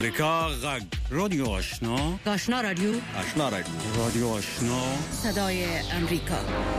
امریکا غږ رادیو آشنا رادیو رادیو آشنا صدای امریکا.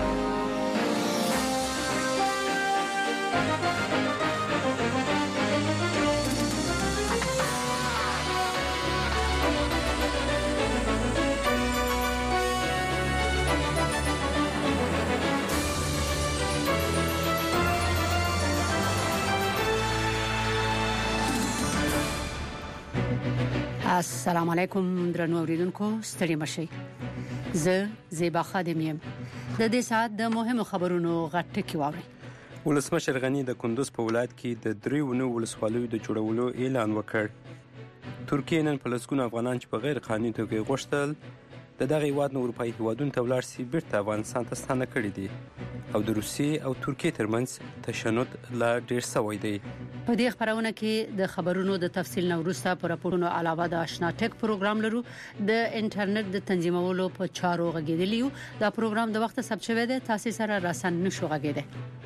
السلام علیکم درنو اوریدونکو، ستړي مشئ. زه زیبا خادم یم. د دې ساعت د مهمو خبرونو غټکی واورئ. ولسمشر غنی د کندوز په ولایت کې د 3 ولسوالیو د جوړولو اعلان وکړ. ترکیه نن په لسګونو افغانان چې په غیر قانوني توګه غوښتل د دغه هیواد نه اروپایي هیوادونو ته ولاړ شي بیرته افغانستان ته ستانه کړي دي او د روسیې او ترکیې ترمنځ تشنج لا ډیر شوی دی. په دې خبرونه کې د خبرونو د تفصیل نو وروسته پر راپورونو علاوه د آشنا ټیک پروګرام لرو. د انټرنیټ د تنظیمولو په چارو غږیدلیو. دا پروګرام د وخت ثبت شوی دی، تاسو سره راسن نشو غږیدل.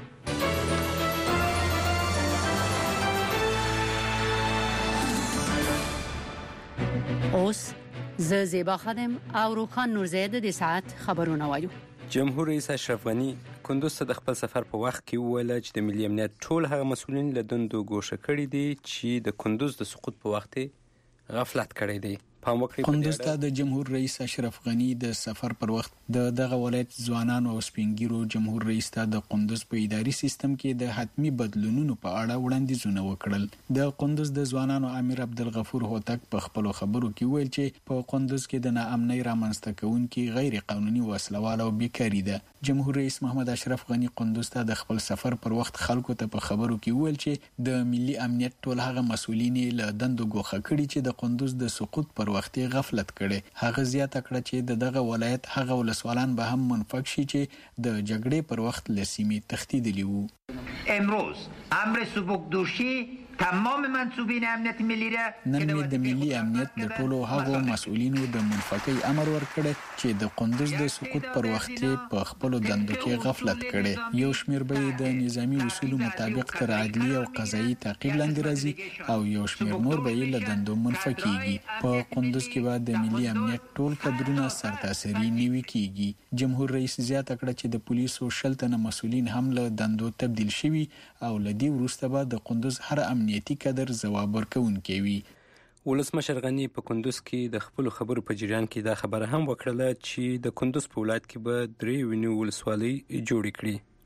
اوس زه زیبا خادم او روخان نورزید د ساعت خبرونه وایو. جمهور رئیس اشرف غنی کندوز ته د خپل سفر په وخت کې وویل چې د ملي امنیت ټول هغه مسؤلین له دندو ګوښه کړي دي چې د کندوز د سقوط په وخت غفلت کړی دی. کندوز ته د جمهور رئیس اشرف غنی د سفر پر وخت دغه ولایت ځوانانو او سپینګیرو جمهور رئیس ته د کندوز په اداري سیستم کې د حتمی بدلونونو په اړه وړاندیزونه وکړل. د کندوز د ځوانانو امیر عبدالغفور هوتک په خپل خبرو کې ویل چې په کندوز کې د ناامنۍ رامنځته کوونکي غیر قانوني وسلوال او بیکاری ده. جمهور رئیس محمد اشرف غنی کندوز ته د خپل سفر پر وخت خلکو ته په خبرو کې ویل چې د ملي امنیت ټول هغه مسؤلین له دندو ګوښه کړي چې د کندوز د سقوط پر وخت غفلت کړي. هغه زیاته کړه چې دغه ولایت هغه ولسوالان به هم منفک شي چې د جګړې پر وخت لسیمې تښتیدلي وو. امروز امر سبکدوشی تمام منصوبین امنیت ملی را نن د ملي امنیت د ټولو هغو مسؤلینو د منفکۍ امر ورکړ چې د کندوز د سقوط پر وخت په خپل دندو کې غفلت کړي. یو شمیر به د نظامی اصولو مطابق تر عدلی او قضایي تعقیب لاندې راځي او یو شمیر نور به له دندو منفکیږي. په کندوز کې به د ملي امنیت ټول کډرونه سرتاسري نیوي کیږي. جمهور رئیس زیاته کړه چې د پولیسو 60 تنه مسؤلین هم له دندو تبدیل شوي او لدی وروسته به د کندوز هر امنیتي کادر ځواب ورکوونکی وي. ولسمشر غنی په کندوز کې د خپل خبرو په جریان کې دا خبره هم وکړه چې د کندوز په ولایت کې به 3 ولسوالۍ جوړې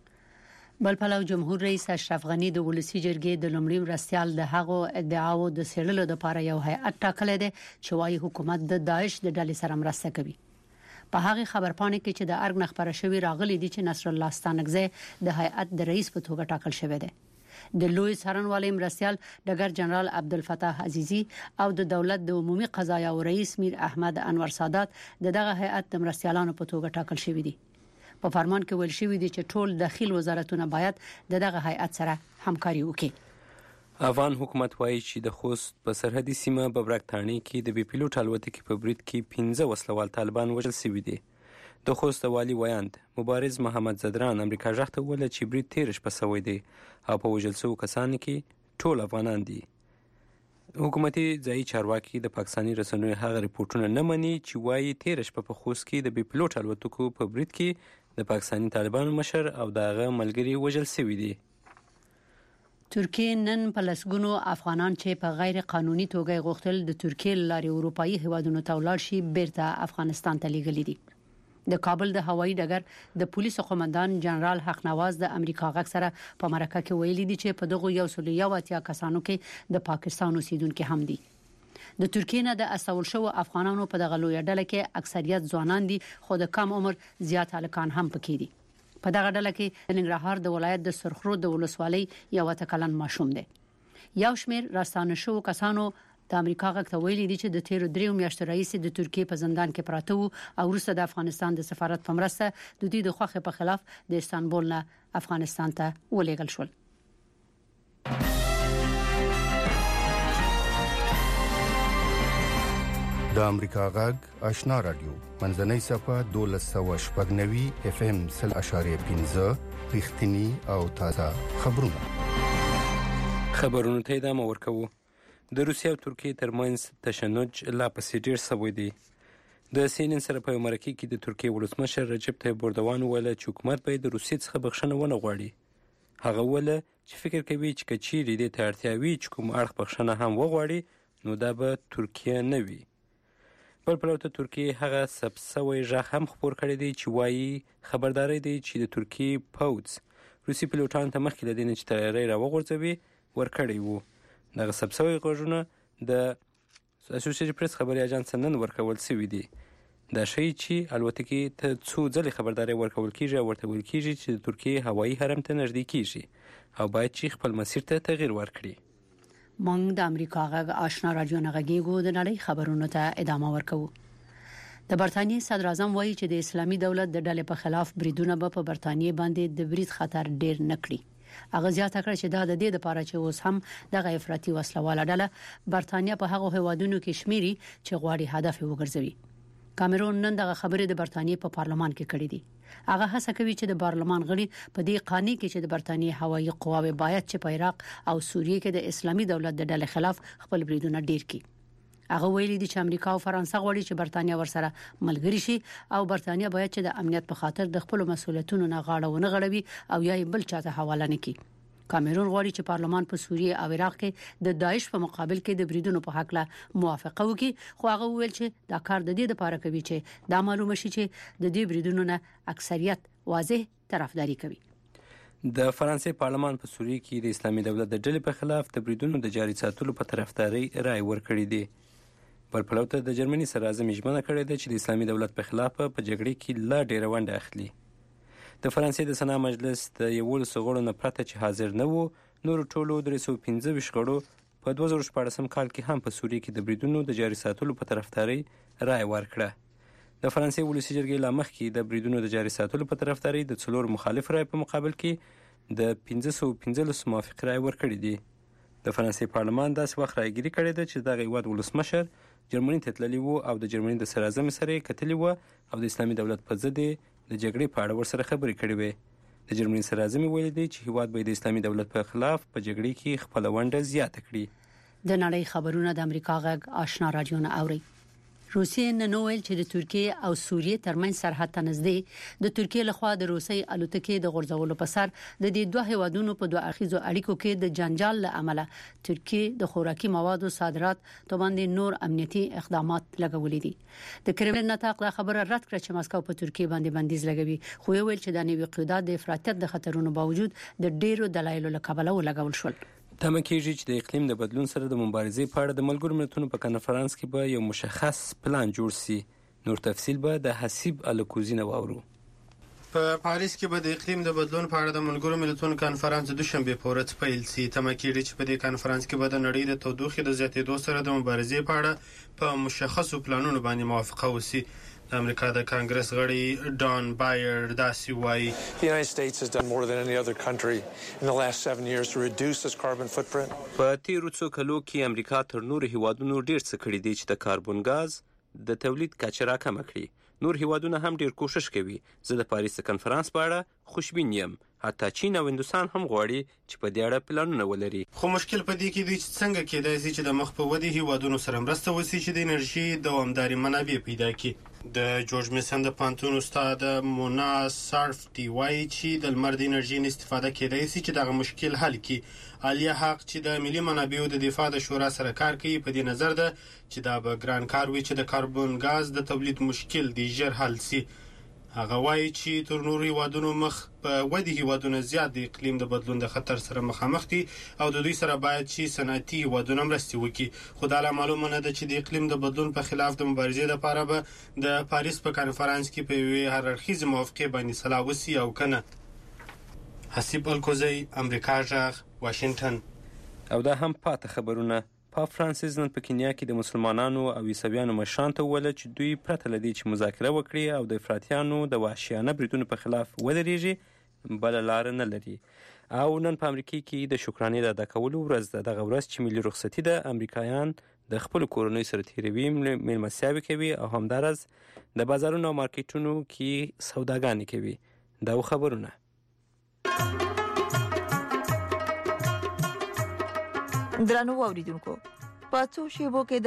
کړي. بل پلو جمهور رئیس اشرف غنی د ولسی جرګې د لومړي مرستيال د هغو ادعاو د سیرلو لپاره یو هیئت ټاکلی دی چې وايي حکومت د داعش د ډلې سره مرسته کوي. په هغه خبرپاڼه کې چې د ارګ نخبره شوی راغلي دي چې نصر الله ستانکزی د هیئت د رئیس په توګه ټاکل شوی دی. د لوی څارنوالي مرستيال ډګر جنرال عبدالفتاح عزیزی او د دولت د عمومي قضایا او رئیس میر احمد انور سادات دغه هیئت د مرستيالانو په توګه ټاکل شوی دي. په فرمان کې ویل شوی دی چې ټول داخلي وزارتونه باید دغه هیئت سره همکاري وکړي. افغان حکومت وایي چې د خوست په سرحدي سیمه ببرک تاڼي کې د بي پیلوټ الوتکې په برید کې 15 وسلوال طالبان وژل شوي دي. د خوست والی ویاند مبارز محمد زدران امریکا ژغ ته ویل چې برید 13 شپه شوی دی او په وژل شوو کسانو کې ټول افغانان دي. حکومتي ځایي چارواکي د پاکستاني رسنیو هغه ریپورتونه نه مني چې وایي 13 شپه په خوست کې د بي پیلوټ الوتکو په برید کې د پاکستاني طالبانو مشر او دغه ملګری وژل شوی دي. ترکیه نن په لسګونو افغانان چې په غیر قانوني توګه غوښتل د ترکیه لارې اروپایي هیوادونو ته ولاړ شي بیرته افغانستان ته لیږلي دي. د کابل د هوایي ډګر د پولیسو قومندان جنرال حق نواز د امریکا غږ سره په مرکه کې ویلي دي چې په دغه 180 کسانو کې د پاکستان اوسیدونکو هم دي. د ترکیه نه د اسول شو افغانانو په دغه لوی ډله کې اکثریت ځوانان دي، خو د کم عمر زیات هلکان هم پکې دي. په دغه ډله کې د ننګرهار د ولایت د سرخرو د ولسوالۍ یو تکلن ماشوم دی. یو شمیر راستانه شو کسانو د امریکا غږ ته ویلي دي چې د 13 میاشتو رئیس د ترکیه په زندان کې پراته وو او وروسته د افغانستان د سفارت په مرسته د دې د خوخه په خلاف د استانبول نه افغانستان ته ولېږل شول. د امریکا غږ آشنا رادیو منځنۍ صفه 1290 اف ام 0.15 رښتینی او تازه خبرونه ته ادامه ورکوو. د روسیې او ترکیې ترمنځ تشنج لا پسې ډېر شوی دی. د CNN سره په مرکه کې د ترکیې ولسمشر رجب طیب اردوغان وویل چې حکومت باید د روسیې څخه بخښنه ونه غواړي. هغه وویل چې فکر کوي چې که چیرې دې ته اړتیا وي چې کوم اړخ بخښنه هم وغواړي نو دا به ترکیه نه وي. بل پلو ته ترکیې هغه ثبت شوی غږ هم خپور کړی دی چې وایي خبرداری دی چې د ترکیې پوځ روسي پیلوټانو ته مخکې له دې نه چې تیاری راوغورځوي ورکړی وو. دغه ثبت شوي غږونه د اسوسییټډ پریس خبري اژانس نن ورکول شوي دي. دا ښیي چې الوتکې ته څو ځلې خبرداری ورکول کیږي او ورته ویل کیږي چې د ترکیې هوایي حرم ته نږدې کیږي او باید چې خپل مسیر ته تغییر ورکړي. مونږ د امریکا غږ آشنا رادیو نه غږیږو د نړۍ خبرونو ته ادامه ورکوو. د برتانیې صدر اعظم وایي چې د اسلامي دولت د ډلې په خلاف بریدونه به په برتانیې باندې د برید خطر ډیر نه کړي. هغه زیاته کړه چې دا د دې لپاره چې اوس هم دغه افراطي وسلواله ډله برتانیې په هغه هیوادونو کې شمیري چې غواړي هدف وګرځوي. کامرون نن دغه خبرې د برتانیې په پارلمان کې کړې دي. هغه هڅه کوي چې د پارلمان غړي په دې قانون کې چې د برتانیې هوایي قواوې باید چې په عراق او سوریه کې د اسلامي دولت د ډلې خلاف خپل بریدونه ډیر کړي. هغه ویلي دي چې امریکا او فرانسه غواړي چې برتانیې ورسره ملګری شي او برتانیې باید چې د امنیت په خاطر د خپل مسولیتونو نه غاړه ونه غړوي او یا بل چاته حواله نه کړي. کامرون غواړي چې پارلمان په سوریه او عراق کې د داعش په مقابل کې د بریدونو په حق له موافقه وکړي، خو هغه ویل چې دا کار د دې لپاره کوي چې دا معلومه شي چې د دې بریدونو نه اکثریت واضح طرفداري کوي. د فرانسې پارلمان په سوریه کې د اسلامي دولت د ډلې په خلاف د بریدونو د جاري ساتلو په طرفداري رائے ورکړې دي. بل پلو ته د جرمني صدر اعظم ژمنه کړې ده چې د اسلامي دولت په خلاف په جګړې کې لا ډېره ونډه اخلي. د فرانسې د سنا مجلس د 11 غړو نه پرته چې حاضر نه وو، نور ټولو 315 غړو په 2014 کال کې هم په سوریه کې د بریدونو د جاري ساتلو په طرفداري رائے ورکړه. د فرانسې ولسي جرګې لا مخکې د بریدونو د جاري ساتلو په طرفداري د 4 مخالف رائے په مقابل کې د 515 موافق رائے ورکړي دي. د فرانسې پارلمان داسې وخت راګیري کړې ده چې دغه هیواد ولسمشر جرمني ته تللی وو او د جرمني د صدر اعظم سره کتلی وو او د اسلامي دولت په ضد د جګړې په اړه ورسره خبرې کړې وې. د جرمني صدر اعظم ویلي دی چې هیواد به د اسلامي دولت په خلاف په جګړې کې خپل ونډه زیاته کړي. د نړۍ خبرونه د امریکا غږ آشنا رادیو نه اوري. روسیې نن ویل چې د ترکیې او سوریې ترمنځ سرحد ته نږدې د ترکیې لخوا د روسي الوتکې د غورځولو په سر د دې دوه هیوادونو په دوه اخیزو اړیکو کې د جنجال له امله ترکیې د خوراکي موادو صادرات ته باندې نور امنیتي اقدامات لګولې دي. د کرملین نطاق دا خبره رد کړه چې مسکو په ترکیې باندې بندیز لګوي، خو ویل چې د نوي قیادت د افراطیت د خطرونو باوجود د ډیرو دلایلو له کبله ولګول شول. تمه کېږي چې د اقلیم د بدلون سره د مبارزې په اړه د ملګرو ملتونو په کنفرانس کې به یو مشخص پلان جوړ شي. نور تفصیل به د حسیب الکوزی نه واورو. په پاریس کې به د اقلیم د بدلون په اړه د ملګرو ملتونو کنفرانس دوشنبه په ورځ پیل شي. تمه کېږي چې په دې کنفرانس کې به د نړۍ د تودوخې د زیاتېدو سره د مبارزې په اړه په مشخصو پلانونو باندې موافقه وشي. د امریکا د کانګرس غړي ډان بایر داسې وایي: The United States has done more than any other country in the last 7 years to reduce its carbon footprint. په تیرو څو کلو کې امریکا تر نورو هیوادونو ډیر څه کړي دي چې د کاربن غاز د تولید کچه راکمه کړي. نور هیوادونه هم ډیر کوشش کوي. زه د پاریس کنفرانس په اړه خوشبین یم. حتی چین او هندوستان هم غواړي چې په دې اړه پلانونه ولري. خو مشکل په دې کې دی چې څنګه کېدای شي چې د مخ په ودې هیوادونو سره مرسته وشي چې د انرژي دوامداري منابع پیدا کړي. د جورج میسن د پانتون استاد مونا سارفتی وایي چې د لمر د انرژي استفاده کېدای شي چې دغه مشکل حل کړي. عالیه حق چې د ملي منابعو د دفاع د شورا سره کار کوي په دې نظر ده چې دا به ګران کار وي چې د کاربن غاز د تولید مشکل دی ژر حل شي. هغه وایي چې تر نورو هیوادونو مخ په ودې هیوادونه زیات د اقلیم د بدلون د خطر سره مخامخ دي او د دوی سره باید چې صنعتي هیوادونه مرستې وکړي. خو دا لا معلومه نه ده چې د اقلیم د بدلون په خلاف د مبارزې لپاره به د پاریس په کنفرانس کې په یوې هررخیزې موافقې باندې سلا وشي او کنه. حسیب الکوزی، امریکا غږ، واشنگټن. او دا هم پاته خبرونه. پاپ فرانسیس نن په کینیا کې د مسلمانانو او عیسویانو مشرانو ته وویل چې دوی پرته له دې چې مذاکره وکړي او د افراطیانو د وحشیانه بریدونو په خلاف ودرېږي بله لاره نه لري. او نن په امریکا کې د شکرانې د ادا کولو ورځ ده. دغه ورځ چې ملي رخصتي ده، امریکایان د خپلو کورنیو سره تېروي، میلمستیاوې کوي او همداراز د بازارونو او مارکیټونو کې سوداګانې کوي. دا خبرونه درنو اوریدونکو، په څو شیبو کې